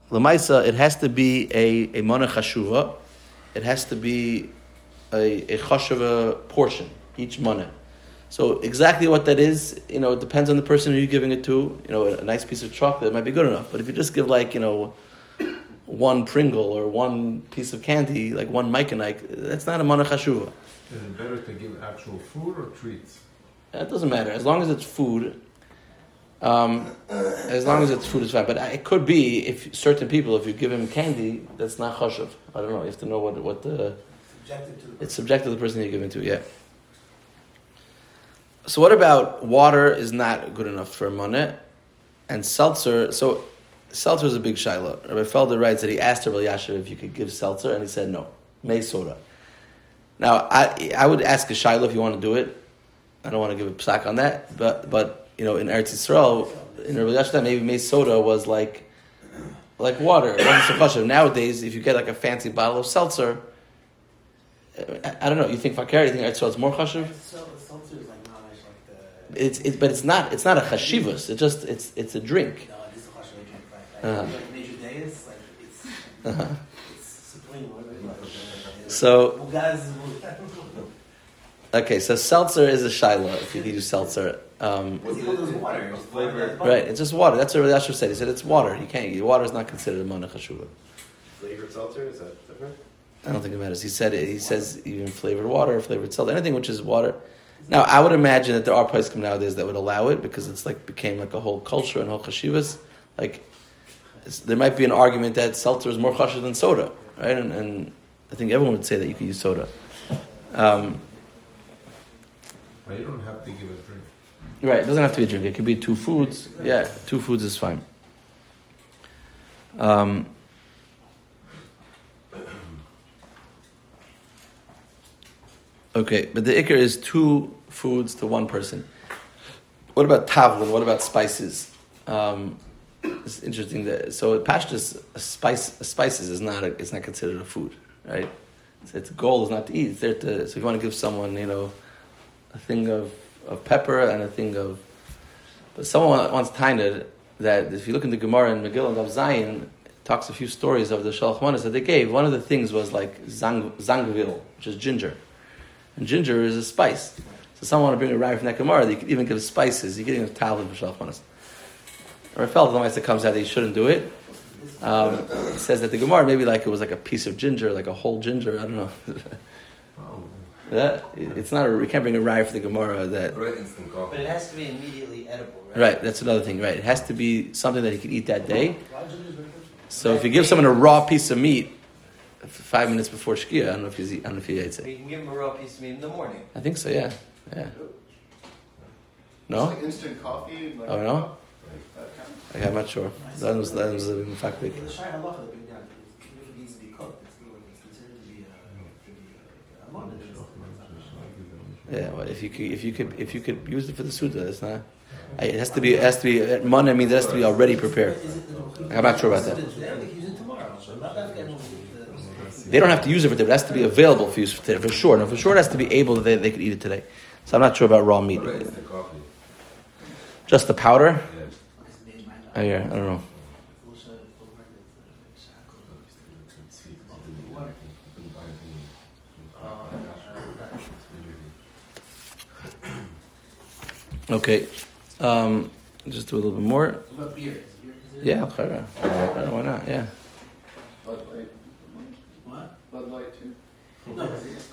Lamaisa, it has to be a mana chashuva. It has to be a chashuva portion, each mana. So exactly what that is, it depends on the person who you're giving it to. A nice piece of chocolate might be good enough. But if you just give one Pringle or one piece of candy, like one Mike and Ike, that's not a mana chashuva. Is it better to give actual food or treats? It doesn't matter. As long as it's food, it's fine. But it could be, if certain people, if you give him candy, that's not chashuv. I don't know. You have to know what the... It's subjective to the person you're giving to, yeah. So what about water is not good enough for a moneh, and seltzer? So seltzer is a big shaila. Rabbi Felder writes that he asked Rabbi Yashiv if you could give seltzer, and he said no, mei soda. Now I would ask a shaila if you want to do it. I don't want to give a psak on that, but in Eretz Yisrael, in Rabbi Yashiv, maybe mei soda was like water. It wasn't so chashuv. Nowadays, if you get like a fancy bottle of seltzer, I don't know. You think fakir? You think Eretz Yisrael is more chashuv? Seltzer is like not like the. But it's not a chashivus. It's a drink. No, it is a chashuv drink. Like Major Deus, like it's supreme. So okay, so seltzer is a shaila. If you use seltzer, water. Right? It's just water. That's what Rabbi Yashiv said. He said it's water. You can't. Water is not considered a mana chashuva. Flavored seltzer, is that different? I don't think it matters. He says even flavored water, flavored seltzer, anything which is water. Now, I would imagine that there are places come nowadays that would allow it because it's became like a whole culture and whole chashivas. There might be an argument that seltzer is more chashiv than soda, right? And I think everyone would say that you could use soda. But you don't have to give a drink. Right, it doesn't have to be a drink. It could be two foods. Yeah, two foods is fine. Okay, but the ikar is two foods to one person. What about tavlin? What about spices? It's interesting that pashtus spices is not it's not considered a food, right? So its goal is not to eat. It's there to. So if you want to give someone, a thing of pepper and a thing of. But someone once timed that if you look in the Gemara and Megillah and Rav Zayin, it talks a few stories of the Shalach Manas that they gave. One of the things was like zangvil, which is ginger. And ginger is a spice. So someone want to bring a rye from that Gemara, you could even give spices. You could even give talib for Shalach Manas. Rav Felder, the comes out that you shouldn't do it. It says that the Gemara, maybe it was like a piece of ginger, like a whole ginger, I don't know. It's not you can't bring a rye for the Gemara that... But it has to be immediately edible, right? Right, that's another thing, right. It has to be something that he can eat that day. So if you give someone a raw piece of meat 5 minutes before Shkia, I don't know if he eats it. You can give him a raw piece of meat in the morning. I think so, yeah. No? It's like instant coffee. Oh, no? I'm not sure. That was in fact big. The Shai Halacha, if it needs to be cooked, it's considered to be a money. Yeah, well, if you could use it for the Suda, it's not. It has to be money means it has to be already prepared. I'm not sure about that. They don't have to use it for today, but it has to be available for use for today, for sure. No, for sure it has to be able that they could eat it today. So I'm not sure about raw meat. Just the powder? I don't know. Okay. Just do a little bit more. What about beer? Yeah, why not? Yeah. Bud Light. What? Bud Light too. No.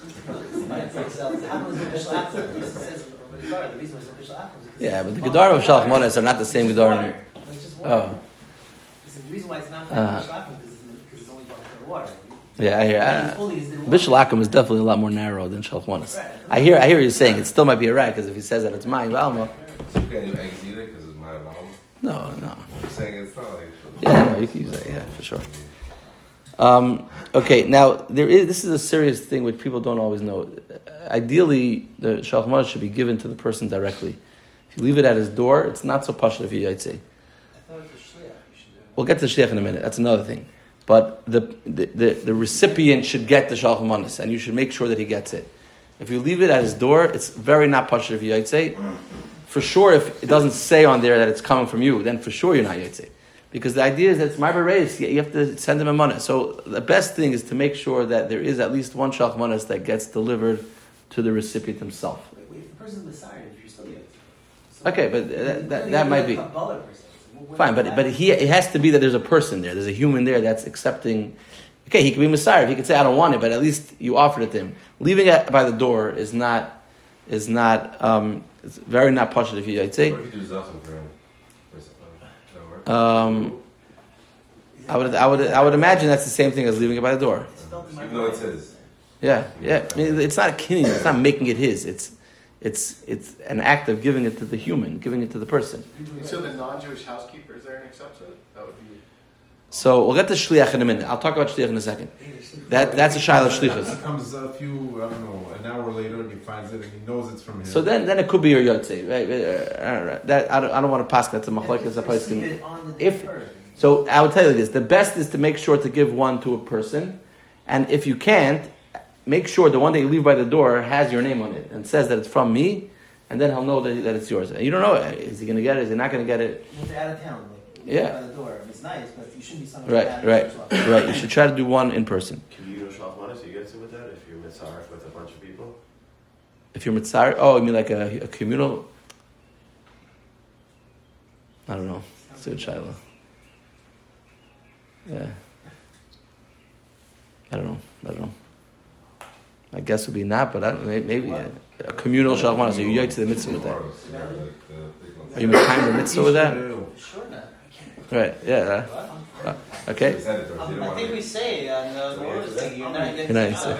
Yeah, but the Gedara of Shalach Manas are not the same Gedara. Oh. The reason why it's not because it's only water. Yeah, I hear. Bishul Akum is definitely a lot more narrow than Shalach Manas. I hear what you're saying. It still might be a rat because if he says that it's mine, Valma. So you can't do eggs either because it's my mom. No. You're saying it's not like. Yeah, no, you can use that. Yeah, for sure. Okay, now this is a serious thing which people don't always know. Ideally, the Shalach Manas should be given to the person directly. If you leave it at his door, it's not so pashut if you say. We'll get to the shliach in a minute. That's another thing. But the recipient should get the Shalach Manas, and you should make sure that he gets it. If you leave it at his door, it's very not pashut if you say. For sure, if it doesn't say on there that it's coming from you, then for sure you're not yaitse. Because the idea is that it's marber reis. You have to send him a money. So the best thing is to make sure that there is at least one shalach manas that gets delivered to the recipient himself. Wait, if the person's Messiah, if you're still yet. Okay, but that might be fine. But it has to be that there's a person there. There's a human there that's accepting. Okay, he could be Messiah. He could say, "I don't want it," but at least you offered it to him. Leaving it by the door is not. It's very not partial if you. I'd say. What if you do Zafin for him? I would imagine that's the same thing as leaving it by the door. Even though it's his. Yeah. I mean, it's not a kinyan. It's not making it his. It's an act of giving it to the human, giving it to the person. So the non-Jewish housekeeper, is there an exception? That would be... So we'll get to shliach in a minute. I'll talk about shliach in a second. That's a shayla shlichus. He comes a few, I don't know, an hour later and he finds it and he knows it's from him. So then it could be your yotze, right? That I don't want to pass that to machlekes. So I would tell you this: the best is to make sure to give one to a person, and if you can't, make sure the one that you leave by the door has your name on it and says that it's from me, and then he'll know that it's yours. And you don't know, is he going to get it? Is he not going to get it? If they're out of town, Yeah. by the door. It's nice, but you shouldn't be something Right. You should try to do one in person. Communal shalach manas, you get to with that if you're mitzaref with a bunch of people? If you're mitzar, you mean like a communal? I don't know. It's a good shayla. Yeah. I don't know. I guess it would be not, but maybe a communal shalach manas. So you yite to the mitzvah with that. Are you making the mitzvah with that? Sure not. Right. Yeah. Okay. I think we say on the Lord's thing, you're not getting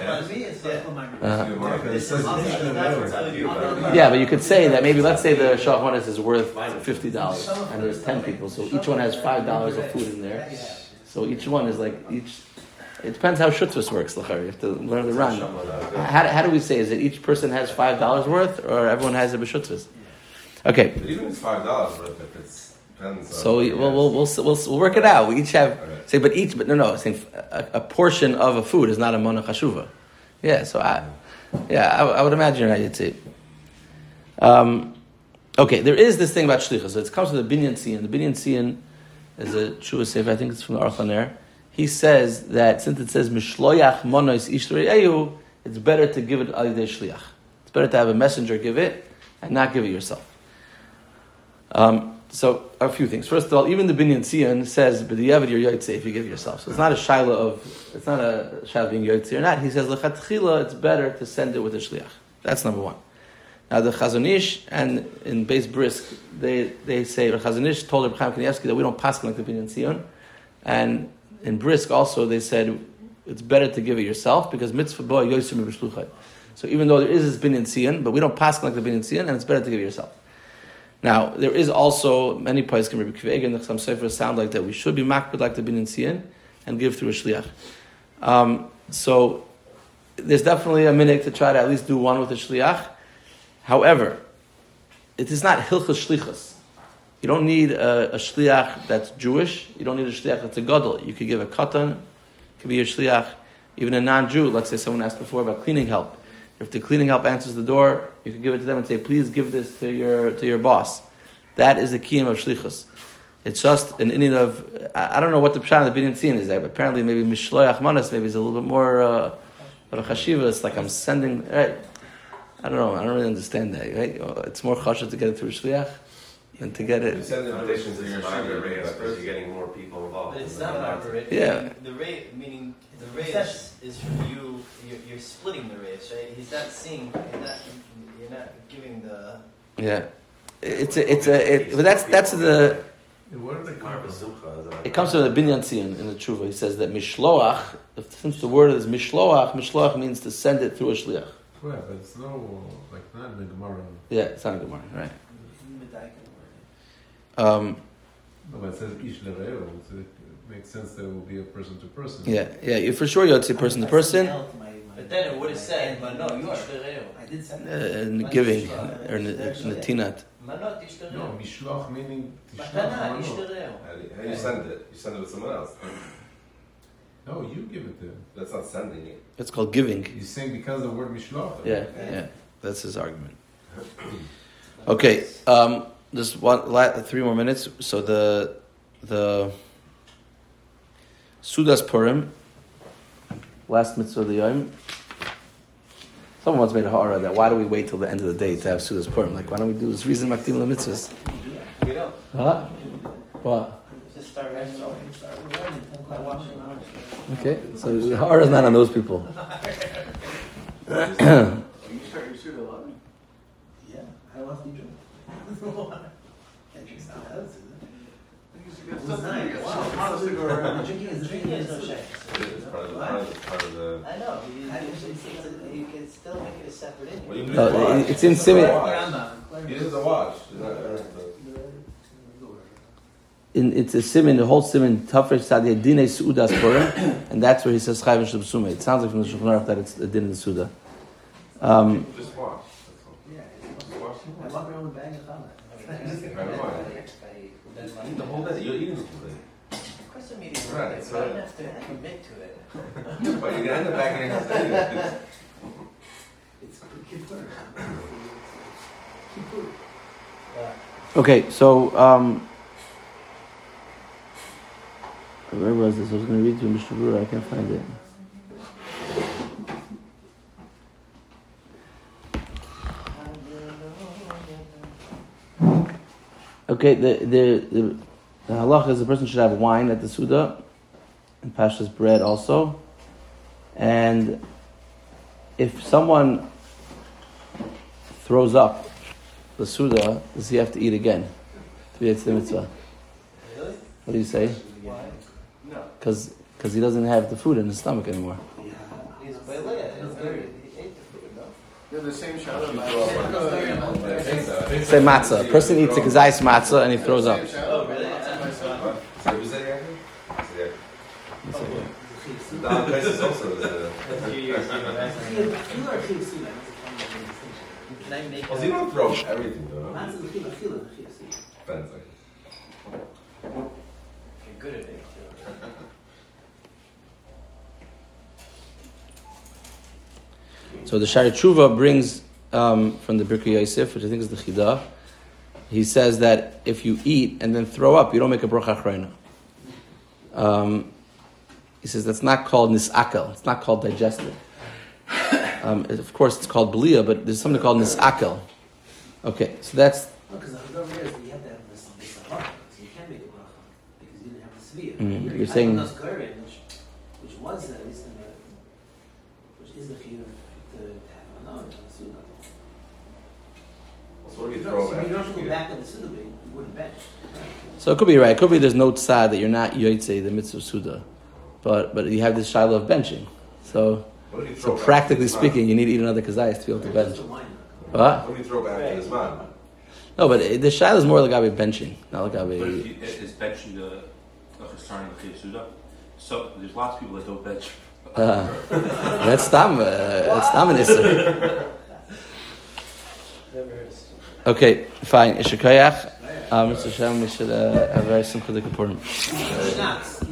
Yeah, but you could say that maybe, let's say the shalach manas is worth $50 and there's 10 people, so each one has $5 of food in there. So each one is like it depends how shutvus works. You have to learn the run. How do we say? Is it each person has $5 worth, or everyone has a b'shutvus? Okay. But even if it's $5 worth, if it's depends. So we'll work it out. We each have say, but saying a portion of a food is not a mana chashuva. Yeah. So I would imagine you'd say. Okay, there is this thing about shlichus. So it comes from the Binyan Tzion. The Binyan Tzion is a Shuvah Sefer. I think it's from the Aruch LaNer. He says that since it says mishloyach monos ishtrei eyu, it's better to give it al yidei shliach. It's better to have a messenger give it and not give it yourself. So a few things. First of all, even the Binyan Tzion says, "B'diavad you're yotze if you give yourself." So it's not a shayla being yotze or not. He says lechatchila it's better to send it with a shliach. That's number one. Now the Chazon Ish and in Beis Brisk they say the Chazon Ish told Reb Chaim Kanievsky that we don't pass like the Binyan Tzion, and in Brisk also they said it's better to give it yourself because mitzvah bo yosim b'shluchai. So even though there is this Binyan Tzion, but we don't pass like the Binyan Tzion, and it's better to give it yourself. Now there is also many poskim Rebbe Akiva Eiger and the Chassam Sofer sound like that we should be makbid like the Binyan Tzion and give through a shliach. So there's definitely a minhag to try to at least do one with a shliach. However, it is not hilchos shlichus. You don't need a shliach that's Jewish. You don't need a shliach that's a gadol. You could give a katan. It could be a shliach, even a non-Jew. Let's say someone asked before about cleaning help. If the cleaning help answers the door, you can give it to them and say, "Please give this to your boss." That is the kiyum of shlichus. It's just an inyan of I don't know what the pshat of the Binyan Tzion is there, but apparently maybe mishloach manas maybe is a little bit more of a chashiva. It's like I'm sending. Right? I don't know. I don't really understand that. Right? It's more chashiv to get it through a shliach than to get it. You send invitations to your because you're getting more people involved. But it's not about rate. Yeah. The rate, meaning the rate is from you. You're splitting the race, right? He's not seeing. You're not giving the. Yeah. But that's the. Where did it come from? It comes from the Binyan Tzion in the Tshuva. He says that mishloach, since the word is mishloach means to send it through a shliach. Yeah, but it's not in the Gemara. Yeah, it's not a Gemara, right? No, but it says ish lereo, so it makes sense that it will be a person to person. Yeah, for sure you'd say person to person. But then it would have said, "Manot yishtereu." I did send In the giving, or in the tinat. Manot yishtereu. No, mishloach meaning Matana tishlach yishtereu. How do you send it? You send it with someone else. No, you give it to him. That's not sending it. It's called giving. He's saying because of the word mishloach. Yeah. That's his argument. Okay, just 3 more minutes. So the Sudas Purim, last mitzvah of the Yom. Someone once made a ha'ara that why do we wait till the end of the day to have Sudas Purim? Like, why don't we do this reason Makdim the mitzvahs? We don't. Huh? What? Just start writing. Okay, so the ha'ara is not on those people. You start your suit a lot. Yeah, I love Egypt. Can't drink sour. It's nice. nice. Wow. Honestly, go around. Drinking is Drinking is no shame. It's part of the. I know. You can still make it a separate Well, you issue. need No, to watch. it's in Simeon. You need to watch. It's a siman, the whole siman, Tafresh Sadiyah Dinei Su'udas Purim, and that's where he says Chayv Shel B'sumah. It sounds like from the Shulchan Aruch that it's the din of the Suda. Just watch. That's all. Yeah, Just watch. I walk around with a bag of challah. Right, fine. Eat the whole day. You're eating the whole day. Of course, I'm eating Right, right. so- I don't have to commit to it. But you're gonna end up back in your house anyway. It's kippur. Kippur. Okay, so where was this? I was going to read to Mr. Brewer. I can't find it. Okay, the halacha is the person should have wine at the Suda and Pashas bread also. And if someone throws up the Suda, does he have to eat again? To be the mitzvah. Really? What do you say? Why? No. Because he doesn't have the food in his stomach anymore. He's but look at it. It's good. He ate the food, no? They're the same shadow. I think so. I think so. Say matzah. A person eats a kazais matzah and he throws up. Oh, really? So who's that here? The Don place is also the. Can I make Well, so you don't throw everything though. Matzah is chila, chila, chila. Depends. Like. You're good at it, too. So the Shari Tshuva brings from the Birkei Yosef, which I think is the Chidah. He says that if you eat and then throw up, you don't make a bracha achrayna. He says that's not called nisakel. It's not called digested. Of course, it's called belia, but there's something called nisakel. Okay, so that's No, because the Haggadah is you have to have this heart, so you can't make a bracha because you didn't have the sviyah. You're saying- which was at least in the, which is the chiyuv to have on the sunnah. So what do you No, throw so back? you don't have to go back to the sunnah, but you wouldn't bench. so. It could be right. It could be there's no tzad that you're not yotzei the mitzvah suda, but you have this shiloh of benching. So What do you throw back practically to this speaking, you need to eat another kazayas to be able to bench. It's a wine. What? What do you throw back to this man? No, but the shiloh is more like benching, not But like if you, it's benching the starting to clear Suda. So there's lots of people that don't bench. that's tam an issa. Never heard of Okay, fine. Ishakayach. Mr. Shem, we should have very simple Purim. Schnapps.